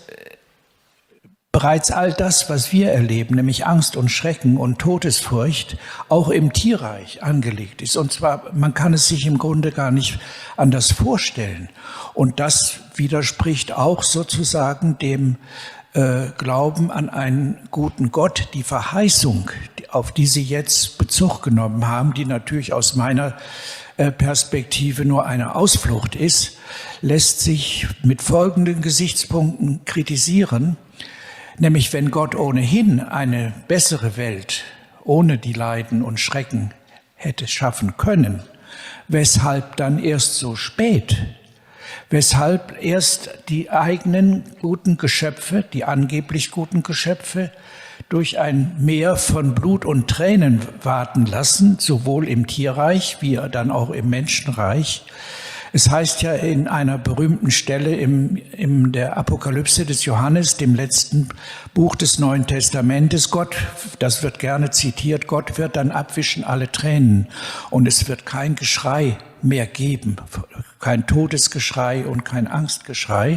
bereits all das, was wir erleben, nämlich Angst und Schrecken und Todesfurcht, auch im Tierreich angelegt ist. Und zwar, man kann es sich im Grunde gar nicht anders vorstellen. Und das widerspricht auch sozusagen dem äh, Glauben an einen guten Gott. Die Verheißung, auf die Sie jetzt Bezug genommen haben, die natürlich aus meiner äh, Perspektive nur eine Ausflucht ist, lässt sich mit folgenden Gesichtspunkten kritisieren. Nämlich, wenn Gott ohnehin eine bessere Welt ohne die Leiden und Schrecken hätte schaffen können, weshalb dann erst so spät? Weshalb erst die eigenen guten Geschöpfe, die angeblich guten Geschöpfe, durch ein Meer von Blut und Tränen warten lassen, sowohl im Tierreich wie dann auch im Menschenreich, Es heißt ja in einer berühmten Stelle im, in der Apokalypse des Johannes, dem letzten Buch des Neuen Testamentes, Gott, das wird gerne zitiert, Gott wird dann abwischen alle Tränen und es wird kein Geschrei mehr geben, kein Todesgeschrei und kein Angstgeschrei.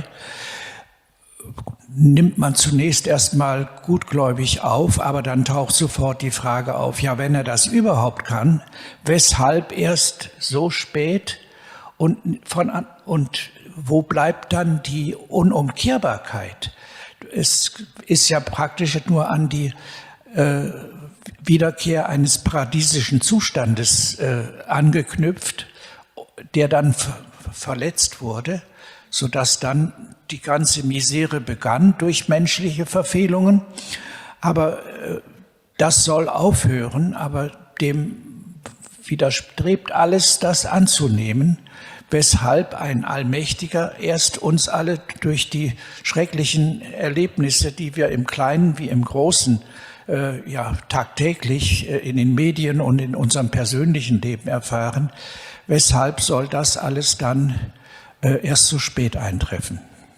Nimmt man zunächst erstmal gutgläubig auf, aber dann taucht sofort die Frage auf, ja, wenn er das überhaupt kann, weshalb erst so spät? Und, von, und wo bleibt dann die Unumkehrbarkeit? Es ist ja praktisch nur an die äh, Wiederkehr eines paradiesischen Zustandes äh, angeknüpft, der dann ver verletzt wurde, sodass dann die ganze Misere begann durch menschliche Verfehlungen. Aber äh, das soll aufhören, aber dem widerstrebt alles, das anzunehmen, weshalb ein Allmächtiger erst uns alle durch die schrecklichen Erlebnisse, die wir im Kleinen wie im Großen äh, ja, tagtäglich äh, in den Medien und in unserem persönlichen Leben erfahren, weshalb soll das alles dann äh, erst so spät eintreffen?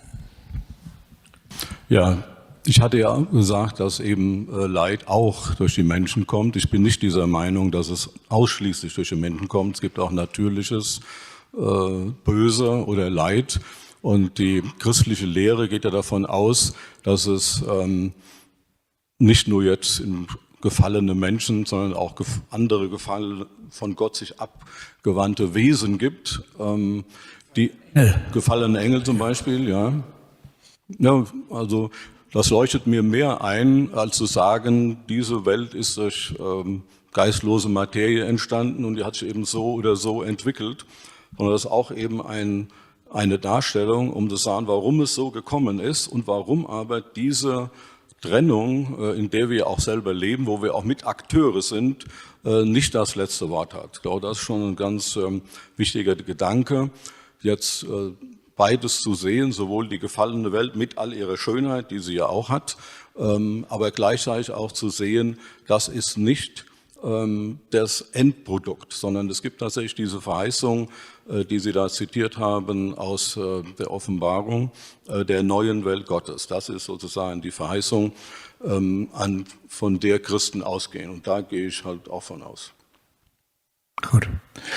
Ja, ich hatte ja gesagt, dass eben äh, Leid auch durch die Menschen kommt. Ich bin nicht dieser Meinung, dass es ausschließlich durch die Menschen kommt. Es gibt auch natürliches äh, Böse oder Leid. Und die christliche Lehre geht ja davon aus, dass es ähm, nicht nur jetzt in gefallene Menschen, sondern auch gef andere gefallene, von Gott sich abgewandte Wesen gibt. Ähm, die ja. gefallene Engel zum Beispiel, ja. Ja, also das leuchtet mir mehr ein, als zu sagen, diese Welt ist durch ähm, geistlose Materie entstanden und die hat sich eben so oder so entwickelt. Sondern das ist auch eben ein, eine Darstellung, um zu sagen, warum es so gekommen ist und warum aber diese Trennung, äh, in der wir auch selber leben, wo wir auch mit Akteure sind, äh, nicht das letzte Wort hat. Ich glaube, das ist schon ein ganz ähm, wichtiger Gedanke. Jetzt äh, beides zu sehen, sowohl die gefallene Welt mit all ihrer Schönheit, die sie ja auch hat, ähm, aber gleichzeitig auch zu sehen, das ist nicht ähm, das Endprodukt, sondern es gibt tatsächlich diese Verheißung, äh, die Sie da zitiert haben aus äh, der Offenbarung äh, der neuen Welt Gottes. Das ist sozusagen die Verheißung, ähm, an, von der Christen ausgehen. Und da gehe ich halt auch von aus. Gut.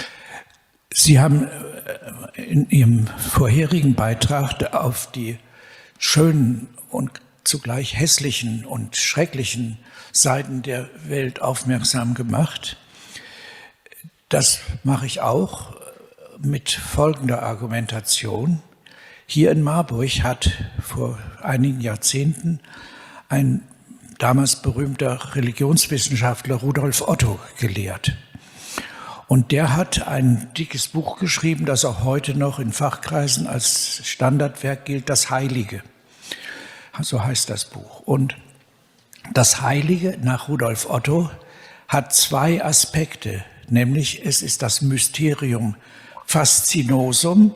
Sie haben in Ihrem vorherigen Beitrag auf die schönen und zugleich hässlichen und schrecklichen Seiten der Welt aufmerksam gemacht. Das mache ich auch mit folgender Argumentation. Hier in Marburg hat vor einigen Jahrzehnten ein damals berühmter Religionswissenschaftler Rudolf Otto gelehrt. Und der hat ein dickes Buch geschrieben, das auch heute noch in Fachkreisen als Standardwerk gilt, das Heilige. So heißt das Buch. Und das Heilige nach Rudolf Otto hat zwei Aspekte, nämlich es ist das Mysterium Faszinosum,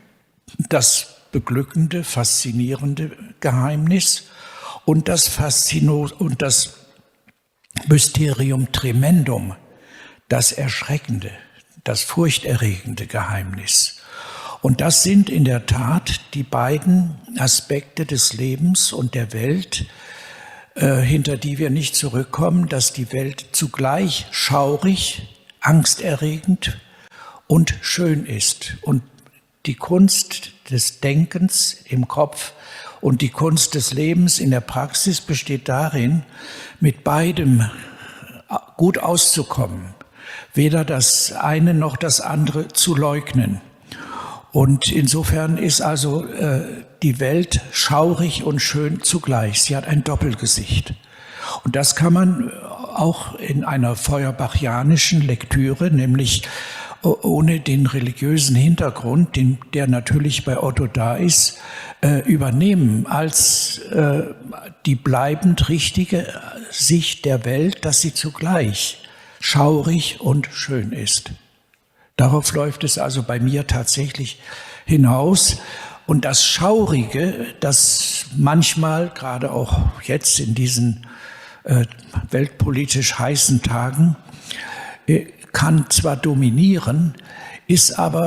das beglückende, faszinierende Geheimnis, und das, Faszino- und das Mysterium Tremendum, das erschreckende, das furchterregende Geheimnis. Und das sind in der Tat die beiden Aspekte des Lebens und der Welt, äh, hinter die wir nicht zurückkommen, dass die Welt zugleich schaurig, angsterregend und schön ist. Und die Kunst des Denkens im Kopf und die Kunst des Lebens in der Praxis besteht darin, mit beidem gut auszukommen. Weder das eine noch das andere zu leugnen. Und insofern ist also äh, die Welt schaurig und schön zugleich. Sie hat ein Doppelgesicht. Und das kann man auch in einer feuerbachianischen Lektüre, nämlich ohne den religiösen Hintergrund, den, der natürlich bei Otto da ist, äh, übernehmen als äh, die bleibend richtige Sicht der Welt, dass sie zugleich schaurig und schön ist. Darauf läuft es also bei mir tatsächlich hinaus. Und das Schaurige, das manchmal, gerade auch jetzt in diesen äh, weltpolitisch heißen Tagen, äh, kann zwar dominieren, ist aber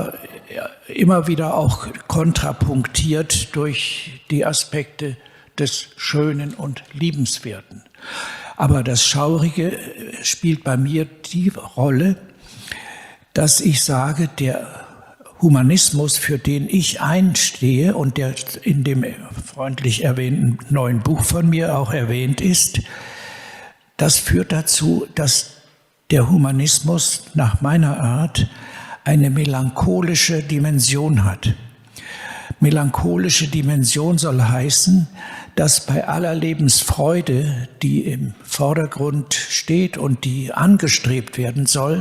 immer wieder auch kontrapunktiert durch die Aspekte des Schönen und Liebenswerten. Aber das Schaurige spielt bei mir die Rolle, dass ich sage, der Humanismus, für den ich einstehe und der in dem freundlich erwähnten neuen Buch von mir auch erwähnt ist, das führt dazu, dass der Humanismus nach meiner Art eine melancholische Dimension hat. Melancholische Dimension soll heißen, dass bei aller Lebensfreude, die im Vordergrund steht und die angestrebt werden soll,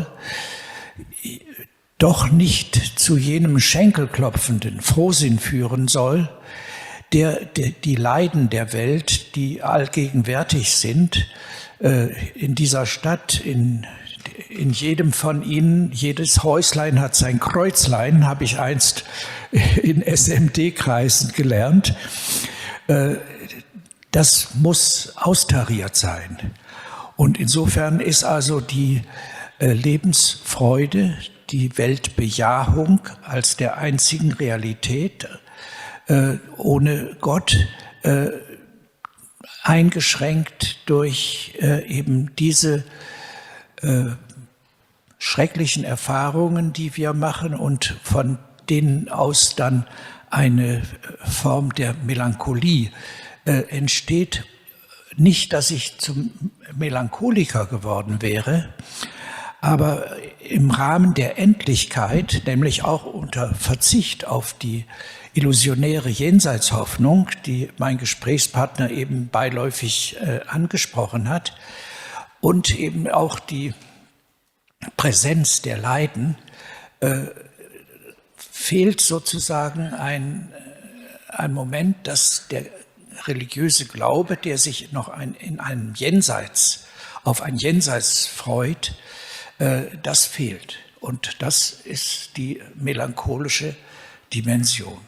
doch nicht zu jenem Schenkelklopfenden Frohsinn führen soll, der, der die Leiden der Welt, die allgegenwärtig sind, äh, in dieser Stadt, in, in jedem von ihnen, jedes Häuslein hat sein Kreuzlein, habe ich einst in S M D-Kreisen gelernt. Äh, das muss austariert sein. Und insofern ist also die äh, Lebensfreude, die Weltbejahung als der einzigen Realität äh, ohne Gott äh, eingeschränkt durch äh, eben diese äh, schrecklichen Erfahrungen, die wir machen und von denen aus dann eine Form der Melancholie äh, entsteht. Nicht, dass ich zum Melancholiker geworden wäre, aber im Rahmen der Endlichkeit, nämlich auch unter Verzicht auf die illusionäre Jenseitshoffnung, die mein Gesprächspartner eben beiläufig äh, angesprochen hat, und eben auch die Präsenz der Leiden, äh, fehlt sozusagen ein, ein Moment, dass der religiöse Glaube, der sich noch ein, in einem Jenseits, auf ein Jenseits freut, das fehlt. Und das ist die melancholische Dimension.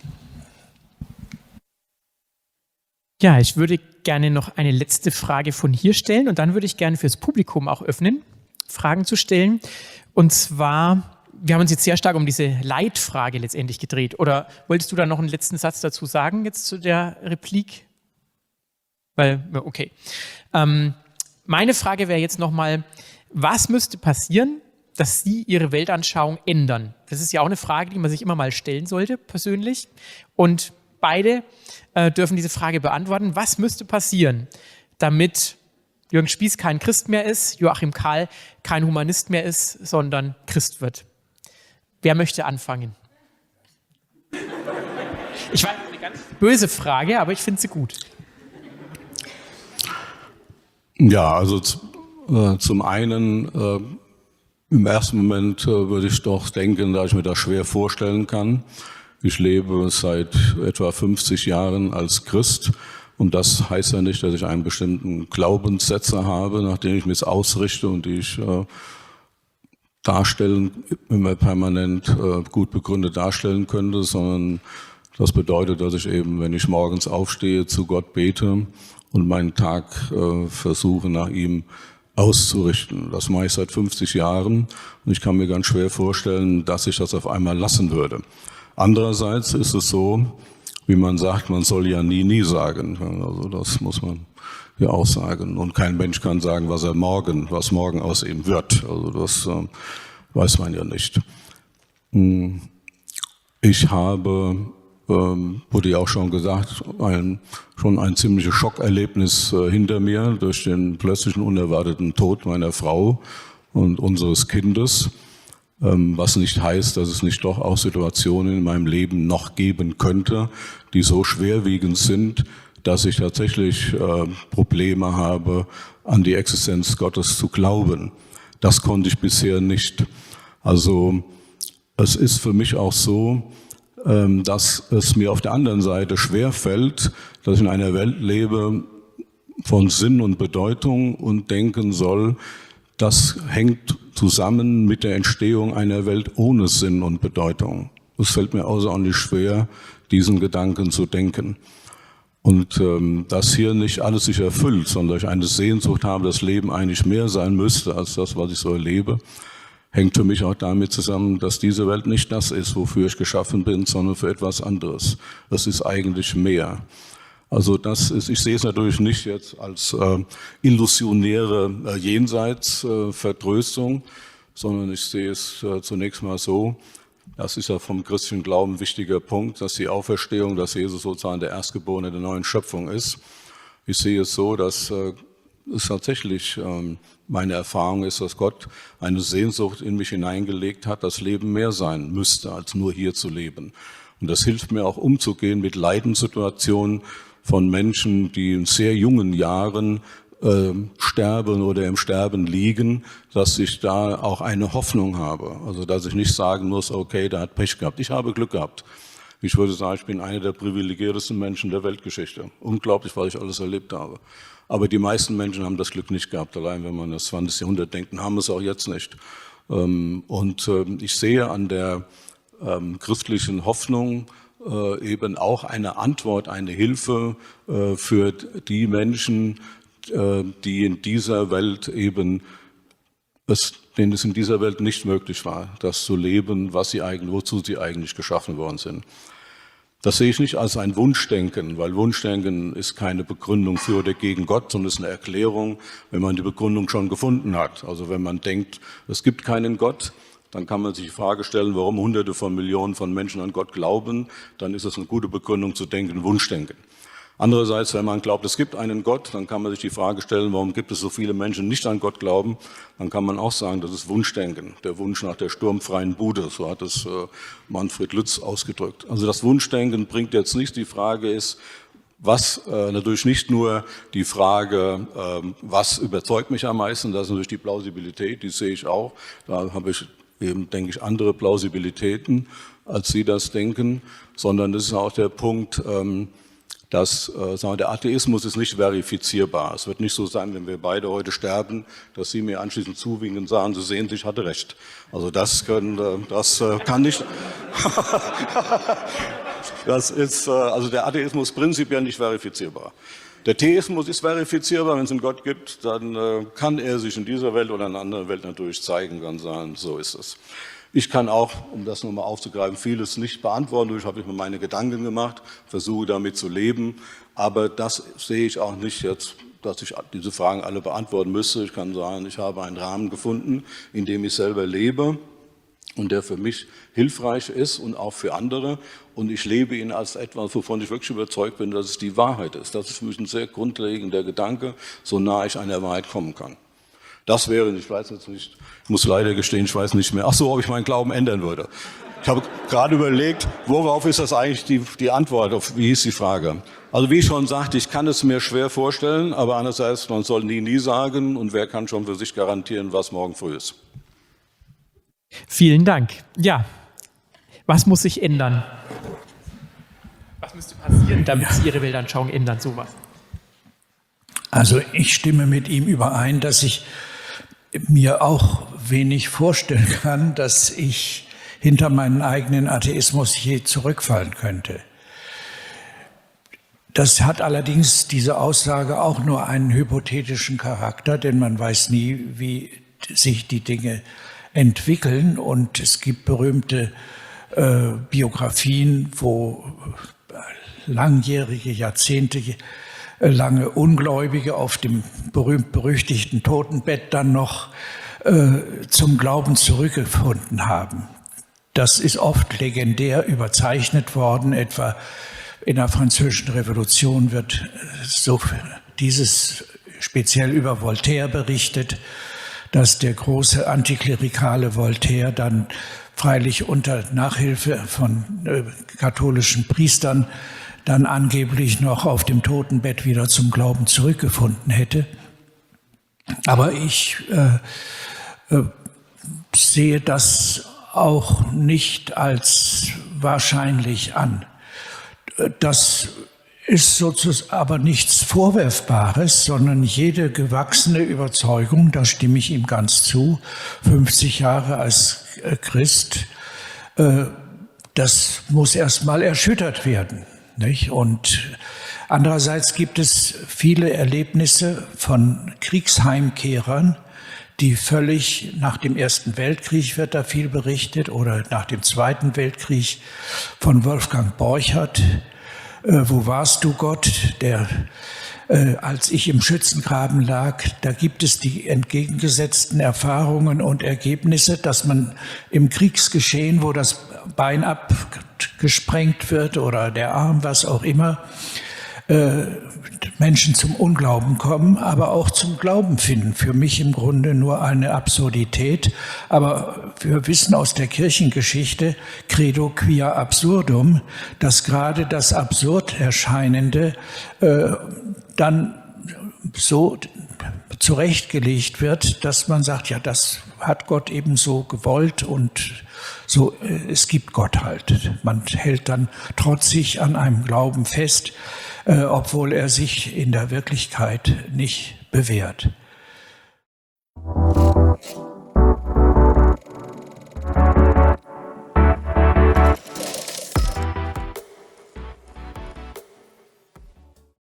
Ja, ich würde gerne noch eine letzte Frage von hier stellen und dann würde ich gerne fürs Publikum auch öffnen, Fragen zu stellen. Und zwar, wir haben uns jetzt sehr stark um diese Leitfrage letztendlich gedreht. Oder wolltest du da noch einen letzten Satz dazu sagen, jetzt zu der Replik? Weil, okay. Ähm, meine Frage wäre jetzt nochmal, was müsste passieren, dass Sie Ihre Weltanschauung ändern? Das ist ja auch eine Frage, die man sich immer mal stellen sollte, persönlich. Und beide äh, dürfen diese Frage beantworten. Was müsste passieren, damit Jürgen Spieß kein Christ mehr ist, Joachim Kahl kein Humanist mehr ist, sondern Christ wird? Wer möchte anfangen? Ich weiß, eine ganz böse Frage, aber ich finde sie gut. Ja, also äh, zum einen, äh, im ersten Moment äh, würde ich doch denken, da ich mir das schwer vorstellen kann. Ich lebe seit etwa fünfzig Jahren als Christ und das heißt ja nicht, dass ich einen bestimmten Glaubenssätze habe, nach denen ich mich ausrichte und die ich äh, darstellen, immer permanent äh, gut begründet darstellen könnte, sondern das bedeutet, dass ich eben, wenn ich morgens aufstehe, zu Gott bete und meinen Tag äh, versuche, nach ihm auszurichten. Das mache ich seit fünfzig Jahren und ich kann mir ganz schwer vorstellen, dass ich das auf einmal lassen würde. Andererseits ist es so, wie man sagt, man soll ja nie, nie sagen. Also das muss man ja auch sagen. Und kein Mensch kann sagen, was er morgen, was morgen aus ihm wird. Also das äh, weiß man ja nicht. Ich habe, ähm, wurde ja auch schon gesagt, ein, schon ein ziemliches Schockerlebnis äh, hinter mir durch den plötzlichen unerwarteten Tod meiner Frau und unseres Kindes. Was nicht heißt, dass es nicht doch auch Situationen in meinem Leben noch geben könnte, die so schwerwiegend sind, dass ich tatsächlich äh, Probleme habe, an die Existenz Gottes zu glauben. Das konnte ich bisher nicht. Also es ist für mich auch so, ähm, dass es mir auf der anderen Seite schwerfällt, dass ich in einer Welt lebe von Sinn und Bedeutung und denken soll, das hängt zusammen mit der Entstehung einer Welt ohne Sinn und Bedeutung. Es fällt mir außerordentlich schwer, diesen Gedanken zu denken. Und ähm, dass hier nicht alles sich erfüllt, sondern ich eine Sehnsucht habe, das Leben eigentlich mehr sein müsste als das, was ich so erlebe, hängt für mich auch damit zusammen, dass diese Welt nicht das ist, wofür ich geschaffen bin, sondern für etwas anderes. Das ist eigentlich mehr. Also das ist, ich sehe es natürlich nicht jetzt als äh, illusionäre äh, Jenseitsvertröstung, äh, sondern ich sehe es äh, zunächst mal so, das ist ja vom christlichen Glauben ein wichtiger Punkt, dass die Auferstehung, dass Jesus sozusagen der Erstgeborene der neuen Schöpfung ist. Ich sehe es so, dass äh, es tatsächlich ähm, meine Erfahrung ist, dass Gott eine Sehnsucht in mich hineingelegt hat, dass Leben mehr sein müsste, als nur hier zu leben. Und das hilft mir auch umzugehen mit Leidenssituationen von Menschen, die in sehr jungen Jahren äh, sterben oder im Sterben liegen, dass ich da auch eine Hoffnung habe. Also dass ich nicht sagen muss, okay, der hat Pech gehabt. Ich habe Glück gehabt. Ich würde sagen, ich bin einer der privilegiertesten Menschen der Weltgeschichte. Unglaublich, was ich alles erlebt habe. Aber die meisten Menschen haben das Glück nicht gehabt. Allein wenn man das zwanzigste Jahrhundert denkt, haben es auch jetzt nicht. Und ich sehe an der christlichen Hoffnung eben auch eine Antwort, eine Hilfe für die Menschen, die in dieser Welt eben, es, denen es in dieser Welt nicht möglich war, das zu leben, was sie eigentlich, wozu sie eigentlich geschaffen worden sind. Das sehe ich nicht als ein Wunschdenken, weil Wunschdenken ist keine Begründung für oder gegen Gott, sondern ist eine Erklärung, wenn man die Begründung schon gefunden hat. Also wenn man denkt, es gibt keinen Gott, dann kann man sich die Frage stellen, warum Hunderte von Millionen von Menschen an Gott glauben. Dann ist es eine gute Begründung zu denken, Wunschdenken. Andererseits, wenn man glaubt, es gibt einen Gott, dann kann man sich die Frage stellen, warum gibt es so viele Menschen, die nicht an Gott glauben. Dann kann man auch sagen, das ist Wunschdenken, der Wunsch nach der sturmfreien Bude, so hat es äh, Manfred Lütz ausgedrückt. Also das Wunschdenken bringt jetzt nicht, die Frage ist, was äh, natürlich nicht nur die Frage, äh, was überzeugt mich am meisten, das ist natürlich die Plausibilität, die sehe ich auch. Da habe ich eben, denke ich, andere Plausibilitäten, als Sie das denken, sondern das ist auch der Punkt, ähm, dass äh, sagen wir, der Atheismus ist nicht verifizierbar. Es wird nicht so sein, wenn wir beide heute sterben, dass Sie mir anschließend zuwinken und sagen, Sie sehen, ich hatte recht. Also das, können, äh, das äh, kann nicht. Das ist, äh, also der Atheismus prinzipiell nicht verifizierbar. Der Theismus ist verifizierbar, wenn es einen Gott gibt, dann äh, kann er sich in dieser Welt oder in einer anderen Welt natürlich zeigen, kann sagen, so ist es. Ich kann auch, um das nochmal aufzugreifen, vieles nicht beantworten. Ich habe mir meine Gedanken gemacht, versuche damit zu leben. Aber das sehe ich auch nicht jetzt, dass ich diese Fragen alle beantworten müsste. Ich kann sagen, ich habe einen Rahmen gefunden, in dem ich selber lebe und der für mich hilfreich ist und auch für andere. Und ich lebe ihn als etwas, wovon ich wirklich überzeugt bin, dass es die Wahrheit ist. Das ist für mich ein sehr grundlegender Gedanke, so nah ich einer Wahrheit kommen kann. Das wäre, ich weiß jetzt nicht, ich muss leider gestehen, ich weiß nicht mehr, ach so, ob ich meinen Glauben ändern würde. Ich habe gerade überlegt, worauf ist das eigentlich die, die Antwort, auf, wie hieß die Frage? Also wie ich schon sagte, ich kann es mir schwer vorstellen, aber andererseits, man soll nie, nie sagen und wer kann schon für sich garantieren, was morgen früh ist. Vielen Dank. Ja, was muss sich ändern? Was müsste passieren, damit Sie Ihre Weltanschauung ändern, sowas? Also ich stimme mit ihm überein, dass ich mir auch wenig vorstellen kann, dass ich hinter meinen eigenen Atheismus je zurückfallen könnte. Das hat allerdings, diese Aussage, auch nur einen hypothetischen Charakter, denn man weiß nie, wie sich die Dinge entwickeln. Und es gibt berühmte äh, Biografien, wo langjährige, Jahrzehnte lange Ungläubige auf dem berühmt-berüchtigten Totenbett dann noch äh, zum Glauben zurückgefunden haben. Das ist oft legendär überzeichnet worden, etwa in der Französischen Revolution wird so dieses speziell über Voltaire berichtet, dass der große antiklerikale Voltaire dann freilich unter Nachhilfe von äh, katholischen Priestern dann angeblich noch auf dem Totenbett wieder zum Glauben zurückgefunden hätte. Aber ich äh, äh, sehe das auch nicht als wahrscheinlich an. Das ist sozusagen aber nichts Vorwerfbares, sondern jede gewachsene Überzeugung, da stimme ich ihm ganz zu, fünfzig Jahre als Christ, äh, das muss erstmal erschüttert werden. Nicht? Und andererseits gibt es viele Erlebnisse von Kriegsheimkehrern, die völlig nach dem Ersten Weltkrieg wird da viel berichtet oder nach dem Zweiten Weltkrieg von Wolfgang Borchardt. Äh, wo warst du, Gott? Der, äh, als ich im Schützengraben lag, da gibt es die entgegengesetzten Erfahrungen und Ergebnisse, dass man im Kriegsgeschehen, wo das Bein abgesprengt wird oder der Arm, was auch immer, äh, Menschen zum Unglauben kommen, aber auch zum Glauben finden. Für mich im Grunde nur eine Absurdität. Aber wir wissen aus der Kirchengeschichte, credo quia absurdum, dass gerade das absurd Erscheinende äh, dann so zurechtgelegt wird, dass man sagt, ja, das hat Gott eben so gewollt und so, äh, es gibt Gott halt. Man hält dann trotzig an einem Glauben fest, Äh, obwohl er sich in der Wirklichkeit nicht bewährt.